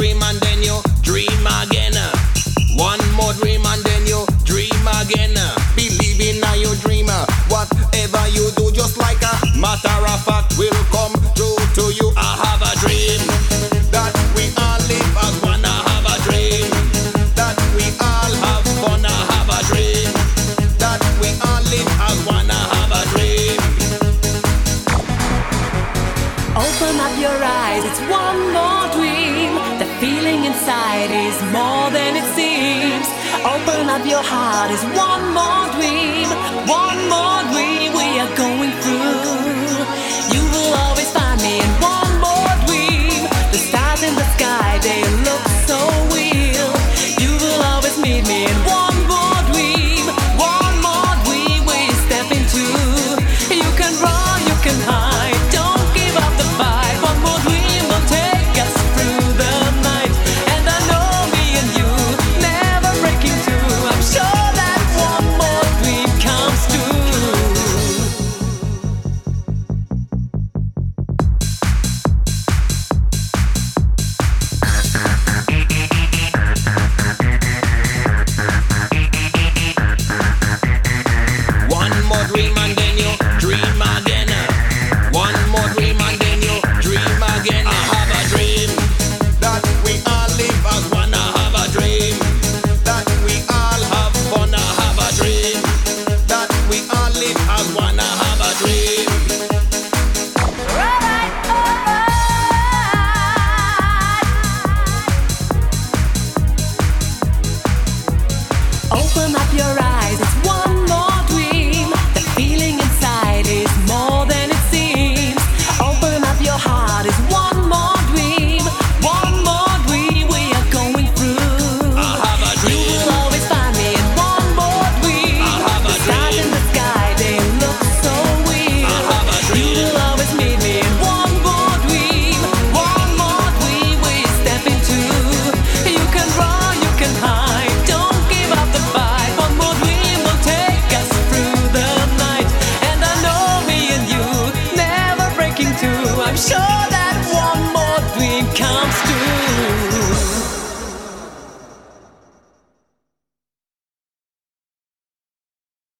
dream and then you dream again. One more dream and then you dream again. Believe in your dream. Whatever you do, just like a matter of fact, will come true to you. I have a dream that we all live as one. I have a dream that we all have fun. I have a dream that we all live as one. I have a dream. Open up your eyes, it's one more dream. The feeling inside is more than it seems. Open up your heart, it's one more dream. One more dream, we are going